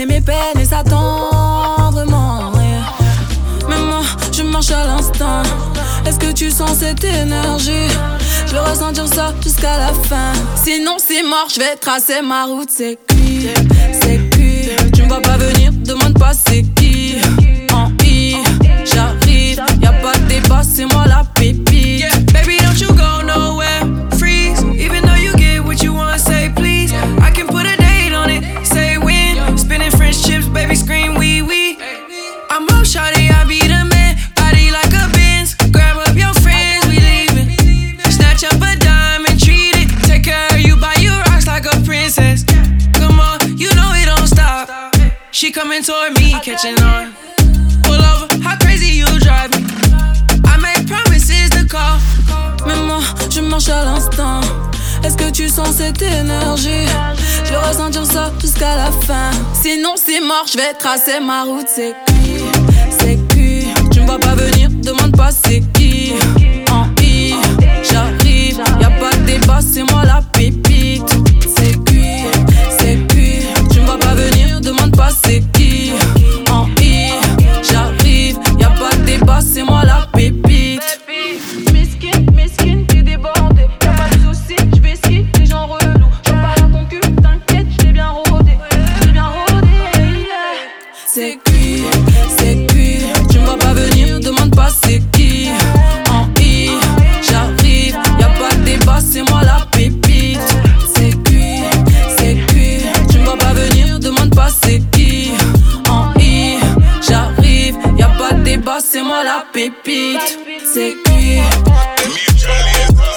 calmer mes peines et ça tendrement, yeah. Mais moi, je marche à l'instinct. Est-ce que tu sens cette énergie? Je veux ressentir ça jusqu'à la fin. Sinon c'est mort, je vais tracer ma route. C'est cuit, c'est cuit. Tu me vois pas venir, demande pas c'est qui. En I, j'arrive, y'a pas de débat, c'est moi la pépite. Yeah, baby, don't you go nowhere. Freeze, even though you get what you want, say please. I can put a date on it, say when. Spinning French chips, baby, scream wee wee. I'm up, shawty, I be the man. Body like a Benz, grab up your friends, we leaving. Snatch up a dime and treat it. Take care of you, buy you rocks like a princess. Come on, you know it don't stop. She coming toward me, catching on. Pull over, how crazy you drive me. I make promises to call. Mais moi, je marche à l'instant. Est-ce que tu sens cette énergie? Je veux ressentir ça jusqu'à la fin. Sinon c'est mort, je vais tracer ma route. C'est cuit, c'est cuit. Tu me vois pas venir, demande pas c'est qui. En I, j'arrive, y'a pas de débat, c'est moi la pépite. C'est cuit, c'est cuit. Tu me vois pas venir, demande pas c'est qui. En I, j'arrive, y'a pas de débat, c'est moi la pépite. Mesquine, t'es débordé. Y'a pas de soucis, j'vais ski, les gens relous. J'en parle à concu, t'inquiète, j't'ai bien rodé. Yeah. C'est cuit, tu me vois pas venir, demande pas c'est qui. En I, j'arrive, y'a pas de débat, c'est moi la pépite. C'est cuit, tu me vois pas venir, demande pas c'est qui. En I, j'arrive, y'a pas de débat, c'est moi la pépite. C'est cuit. Me and Charlie is